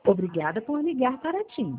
Obrigada por ligar para TIM.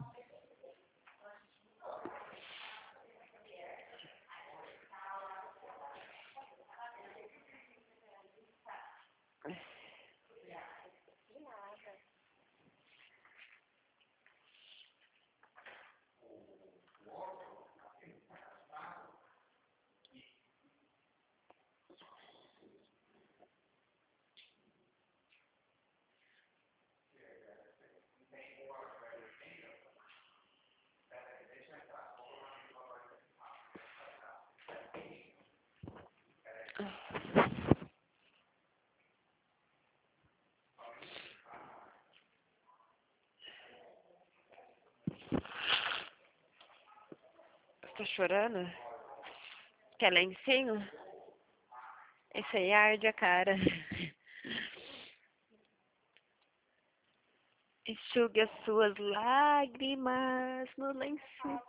Tá chorando? Quer lencinho? Esse aí arde a cara. Enxugue as suas lágrimas no lencinho.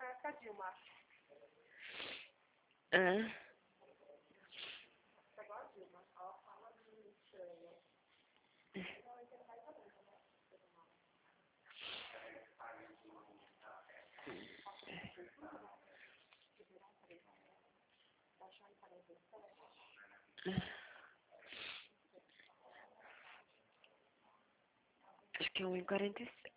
Ah. Acho que é 1h47.